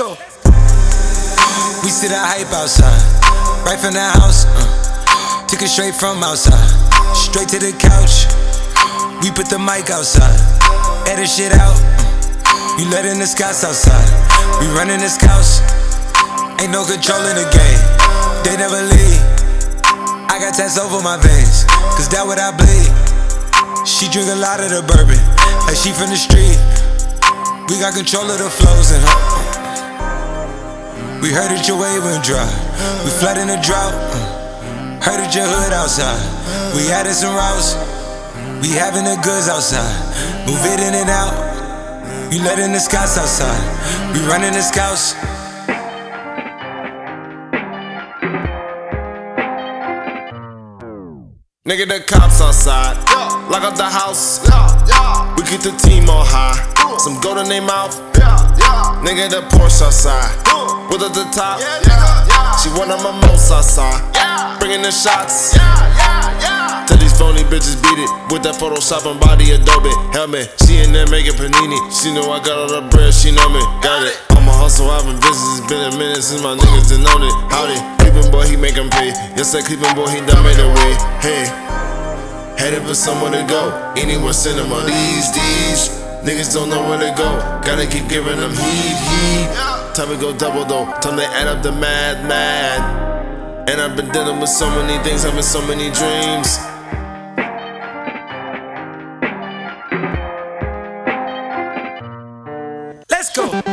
go. We see the hype outside, right from the house. Took it straight from outside, straight to the couch. We put the mic outside, edit shit out. You letting the scouts outside, we running the scouts. Ain't no control in the game, they never leave. I got tats over my veins, cause that what I bleed. She drink a lot of the bourbon, like she from the street. We got control of the flows in her. We heard that your wave went dry, we flooding the drought. Heard that your hood outside, we added some routes. We having the goods outside, move it in and out. You letting the scouts outside, we running the scouts. Nigga, the cops outside, lock up the house. We keep the team on high, some gold in their mouth. Nigga, the Porsche outside, with at the top. She one of my most outside, bringing the shots. Tell these phony bitches beat it with that Photoshop and body Adobe helmet. She in there making panini. She know I got all the bread, she know me. Got it. I'm a hustle, I've been busy. It's been a minute since my niggas done known it. Howdy, Cleveland boy, he make 'em pay. Yes, that Cleveland boy, he done made a way. Hey, headed for somewhere to go. Anywhere cinema. These niggas don't know where to go. Gotta keep giving them heat. Time to go double though. Time to add up the mad. And I've been dealing with so many things, having so many dreams. Let's go.